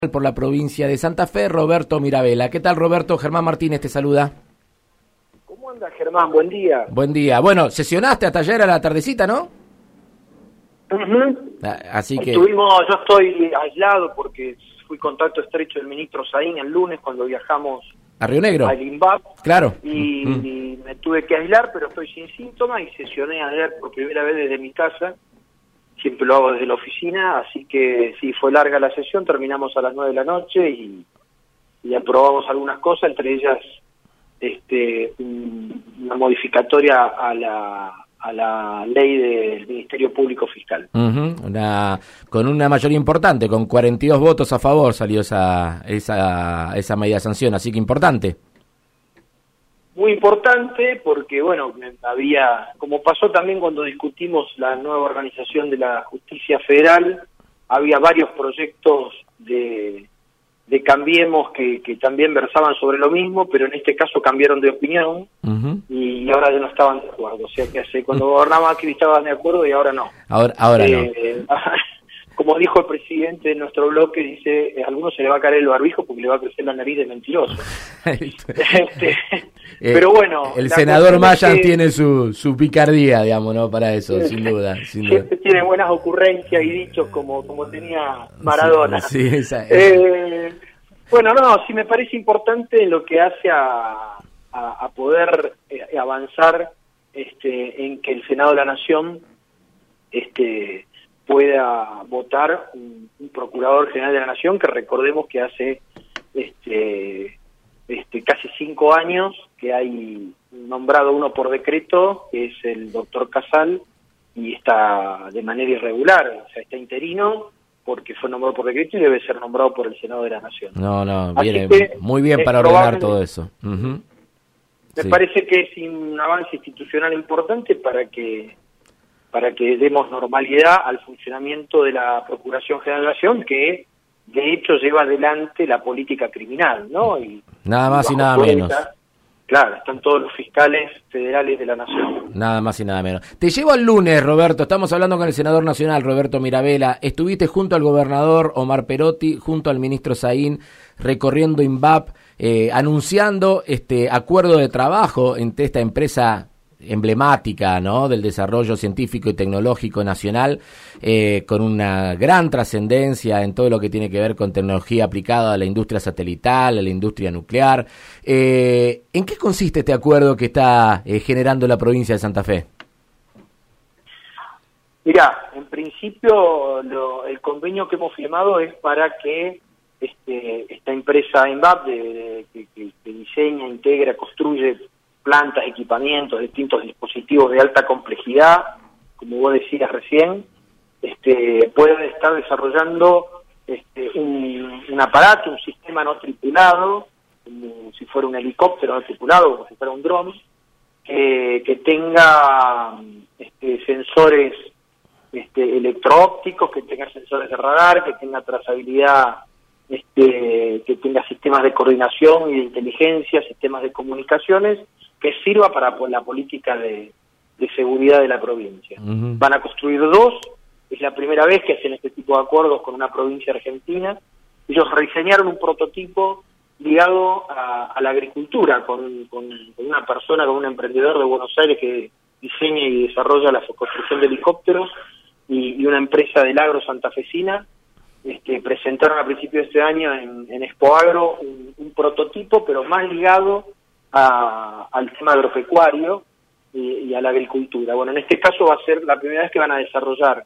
por la provincia de Santa Fe, Roberto Mirabella. ¿Qué tal, Roberto? Germán Martínez te saluda. ¿Cómo anda, Germán? Buen día. Buen día. Bueno, sesionaste hasta ayer a la tardecita, ¿no? Así que... yo estoy aislado porque fui contacto estrecho del ministro Saín el lunes cuando viajamos a Río Negro, al INVAP. Claro. Y me tuve que aislar, pero estoy sin síntomas y sesioné ayer por primera vez desde mi casa. Siempre lo hago desde la oficina, así que sí, fue larga la sesión, terminamos a las 9 de la noche y aprobamos algunas cosas, entre ellas una modificatoria a la ley del Ministerio Público Fiscal. Con una mayoría importante, con 42 votos a favor salió esa media sanción, así que importante. Muy importante porque, bueno, como pasó también cuando discutimos la nueva organización de la justicia federal, había varios proyectos de Cambiemos que también versaban sobre lo mismo, pero en este caso cambiaron de opinión y ahora ya no estaban de acuerdo. O sea que cuando gobernaba Macri estaban de acuerdo y ahora no. Ahora no. Como dijo el presidente de nuestro bloque, dice, a algunos se le va a caer el barbijo porque le va a crecer la nariz de mentiroso. Pero bueno... El senador Mayan tiene su picardía, digamos, ¿no? Para eso, sin duda. Siempre tiene buenas ocurrencias y dichos como tenía Maradona. Sí, bueno, sí me parece importante lo que hace a poder avanzar en que el Senado de la Nación pueda votar un procurador general de la Nación, que recordemos que hace casi 5 años que hay nombrado uno por decreto, que es el doctor Casal, y está de manera irregular, o sea, está interino porque fue nombrado por decreto y debe ser nombrado por el Senado de la Nación. Viene muy bien para ordenar todo eso. Me parece que es un avance institucional importante para que demos normalidad al funcionamiento de la Procuración General de la Nación, que de hecho lleva adelante la política criminal, ¿no? Nada más y nada menos. Claro, están todos los fiscales federales de la Nación. Nada más y nada menos. Te llevo al lunes, Roberto. Estamos hablando con el senador nacional, Roberto Mirabella. Estuviste junto al gobernador Omar Perotti, junto al ministro Saín, recorriendo INVAP, anunciando este acuerdo de trabajo entre esta empresa emblemática, ¿no?, del desarrollo científico y tecnológico nacional, con una gran trascendencia en todo lo que tiene que ver con tecnología aplicada a la industria satelital, a la industria nuclear. ¿En qué consiste este acuerdo que está generando la provincia de Santa Fe? Mirá, en principio el convenio que hemos firmado es para que esta empresa ENVAP que diseña, integra, construye plantas, equipamientos, distintos dispositivos de alta complejidad, como vos decías recién, pueden estar desarrollando un aparato, un sistema no tripulado, como si fuera un helicóptero no tripulado, como si fuera un dron, que tenga sensores electro-ópticos, que tenga sensores de radar, que tenga trazabilidad, que tenga sistemas de coordinación y de inteligencia, sistemas de comunicaciones, que sirva para la política de seguridad de la provincia. Van a construir 2, es la primera vez que hacen este tipo de acuerdos con una provincia argentina. Ellos rediseñaron un prototipo ligado a la agricultura, con una persona, con un emprendedor de Buenos Aires que diseña y desarrolla la construcción de helicópteros, y una empresa del agro santafesina. Presentaron a principios de este año en Expo Agro un prototipo, pero más ligado al tema agropecuario y a la agricultura. Bueno, en este caso va a ser la primera vez que van a desarrollar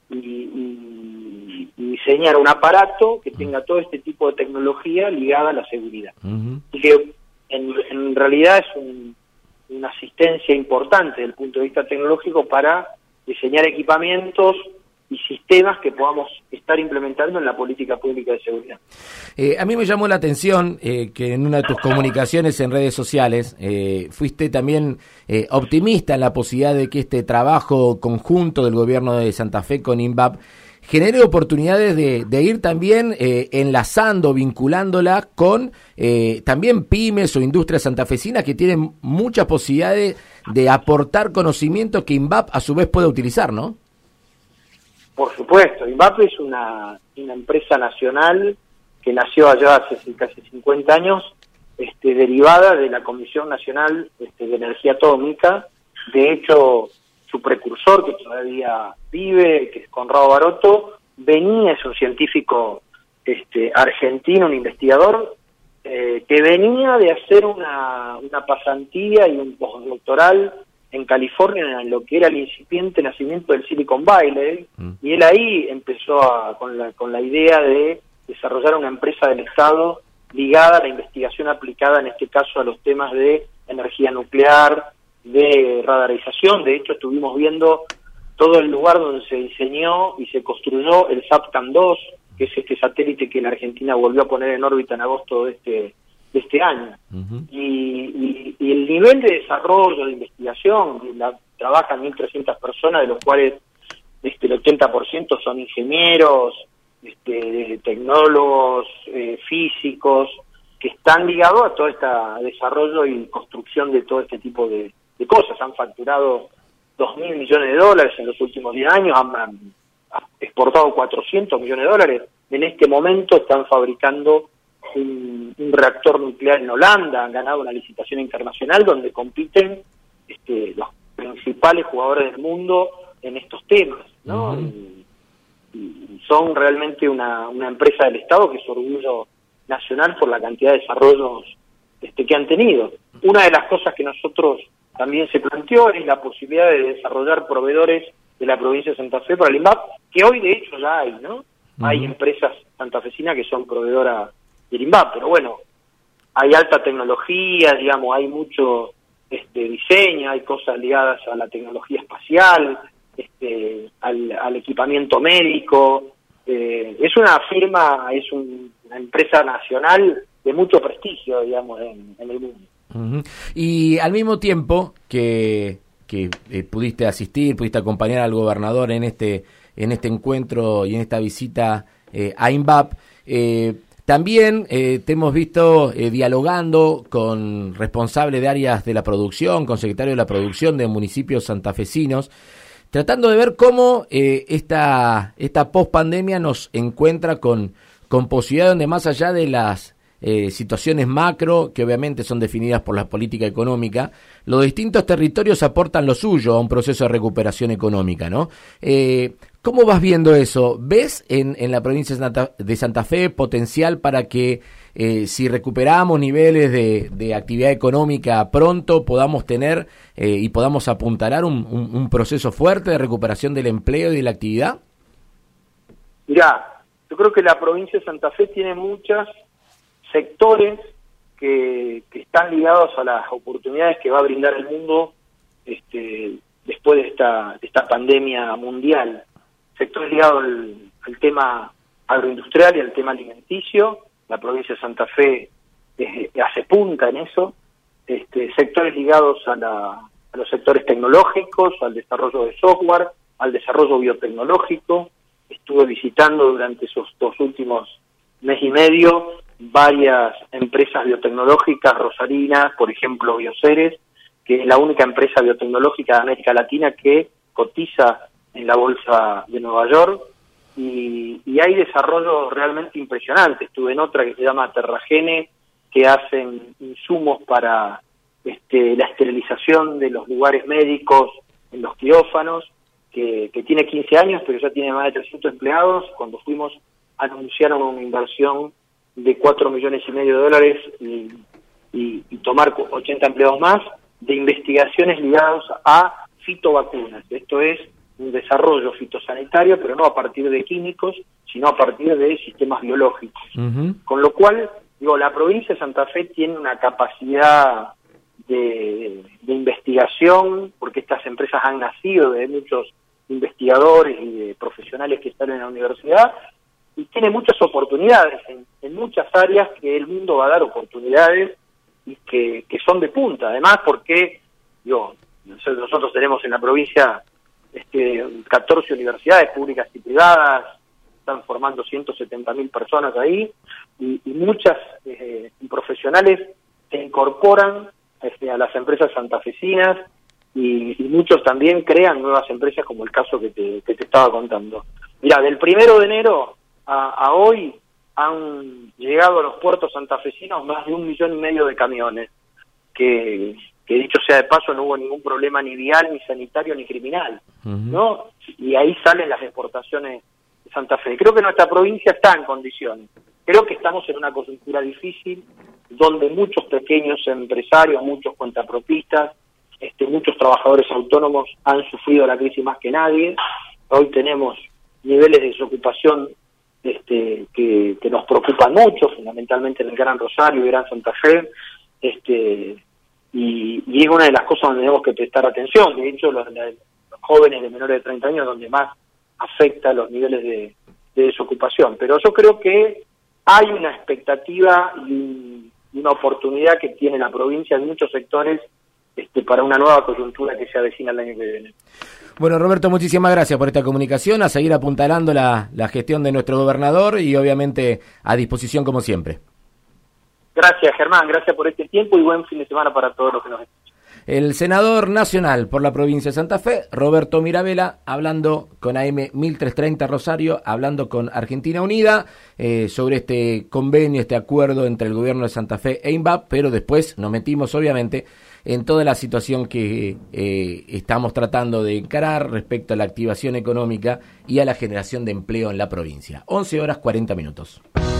y diseñar un aparato que tenga todo este tipo de tecnología ligada a la seguridad. Y que en realidad es una asistencia importante desde el punto de vista tecnológico para diseñar equipamientos y sistemas que podamos estar implementando en la política pública de seguridad. A mí me llamó la atención que en una de tus comunicaciones en redes sociales fuiste también optimista en la posibilidad de que este trabajo conjunto del gobierno de Santa Fe con INVAP genere oportunidades de ir también enlazando, vinculándola con también pymes o industrias santafesinas que tienen muchas posibilidades de aportar conocimiento que INVAP a su vez puede utilizar, ¿no? Por supuesto, INVAP es una empresa nacional que nació allá hace casi 50 años, derivada de la Comisión Nacional de Energía Atómica. De hecho, su precursor, que todavía vive, que es Conrado Baroto, es un científico argentino, un investigador, que venía de hacer una pasantía y un postdoctoral en California en lo que era el incipiente nacimiento del Silicon Valley, y él ahí empezó con la idea de desarrollar una empresa del Estado ligada a la investigación aplicada, en este caso, a los temas de energía nuclear, de radarización. De hecho, estuvimos viendo todo el lugar donde se diseñó y se construyó el SATCOM-2, que es este satélite que la Argentina volvió a poner en órbita en agosto de este año. Y el nivel de desarrollo, de investigación, trabajan 1.300 personas, de los cuales el 80% son ingenieros, tecnólogos, físicos, que están ligados a todo este desarrollo y construcción de todo este tipo de cosas. Han facturado $2.000 millones en los últimos 10 años, han exportado $400 millones. En este momento están fabricando un reactor nuclear en Holanda, han ganado una licitación internacional donde compiten los principales jugadores del mundo en estos temas, ¿no? Y son realmente una empresa del Estado que es orgullo nacional por la cantidad de desarrollos que han tenido. Una de las cosas que nosotros también se planteó es la posibilidad de desarrollar proveedores de la provincia de Santa Fe para el INVAP, que hoy de hecho ya hay, ¿no? Hay empresas santafesinas que son proveedoras del INVAP, pero bueno, hay alta tecnología, digamos, hay mucho diseño, hay cosas ligadas a la tecnología espacial, al equipamiento médico. Es una firma, es una empresa nacional de mucho prestigio, digamos, en el mundo. Y al mismo tiempo que pudiste asistir, pudiste acompañar al gobernador en este encuentro y en esta visita a INVAP, también te hemos visto dialogando con responsables de áreas de la producción, con secretario de la producción de municipios santafesinos, tratando de ver cómo esta pospandemia nos encuentra con posibilidades donde, más allá de las situaciones macro, que obviamente son definidas por la política económica, los distintos territorios aportan lo suyo a un proceso de recuperación económica, ¿no? ¿Cómo vas viendo eso? ¿Ves en la provincia de Santa Fe potencial para que si recuperamos niveles de actividad económica pronto podamos tener y podamos apuntalar un proceso fuerte de recuperación del empleo y de la actividad? Mirá, yo creo que la provincia de Santa Fe tiene muchos sectores que están ligados a las oportunidades que va a brindar el mundo después de esta pandemia mundial. Sectores ligados al tema agroindustrial y al tema alimenticio. La provincia de Santa Fe hace punta en eso. Sectores ligados a los sectores tecnológicos, al desarrollo de software, al desarrollo biotecnológico. Estuve visitando durante esos 2 últimos mes y medio varias empresas biotecnológicas rosarinas, por ejemplo Bioceres, que es la única empresa biotecnológica de América Latina que cotiza en la bolsa de Nueva York, y hay desarrollos realmente impresionantes. Estuve en otra que se llama Terragene, que hacen insumos para la esterilización de los lugares médicos en los quirófanos, que tiene 15 años, pero ya tiene más de 300 empleados. Cuando fuimos, anunciaron una inversión de $4,5 millones y tomar 80 empleados más de investigaciones ligadas a fitovacunas. Esto es un desarrollo fitosanitario, pero no a partir de químicos, sino a partir de sistemas biológicos. Con lo cual, la provincia de Santa Fe tiene una capacidad de investigación, porque estas empresas han nacido de muchos investigadores y de profesionales que están en la universidad, y tiene muchas oportunidades en muchas áreas que el mundo va a dar oportunidades y que son de punta. Además, porque nosotros tenemos en la provincia 14 universidades públicas y privadas, están formando 170.000 personas ahí, y muchas profesionales se incorporan a las empresas santafesinas, y muchos también crean nuevas empresas, como el caso que te estaba contando. Mira, del 1 de enero a hoy han llegado a los puertos santafesinos más de 1,5 millones de camiones, que dicho sea de paso no hubo ningún problema ni vial, ni sanitario, ni criminal, ¿no? Y ahí salen las exportaciones de Santa Fe. Creo que nuestra provincia está en condiciones. Creo que estamos en una coyuntura difícil, donde muchos pequeños empresarios, muchos cuentapropistas, muchos trabajadores autónomos han sufrido la crisis más que nadie. Hoy tenemos niveles de desocupación que nos preocupan mucho, fundamentalmente en el Gran Rosario y Gran Santa Fe, y es una de las cosas donde tenemos que prestar atención. De hecho, los jóvenes de menores de 30 años donde más afecta los niveles de desocupación. Pero yo creo que hay una expectativa y una oportunidad que tiene la provincia en muchos sectores para una nueva coyuntura que se avecina el año que viene. Bueno, Roberto, muchísimas gracias por esta comunicación, a seguir apuntalando la gestión de nuestro gobernador y obviamente a disposición como siempre. Gracias, Germán, gracias por este tiempo y buen fin de semana para todos los que nos escuchan. El senador nacional por la provincia de Santa Fe, Roberto Mirabella, hablando con AM 1330 Rosario, hablando con Argentina Unida sobre este convenio, este acuerdo entre el gobierno de Santa Fe e INVAP, pero después nos metimos obviamente en toda la situación que estamos tratando de encarar respecto a la activación económica y a la generación de empleo en la provincia. 11:40.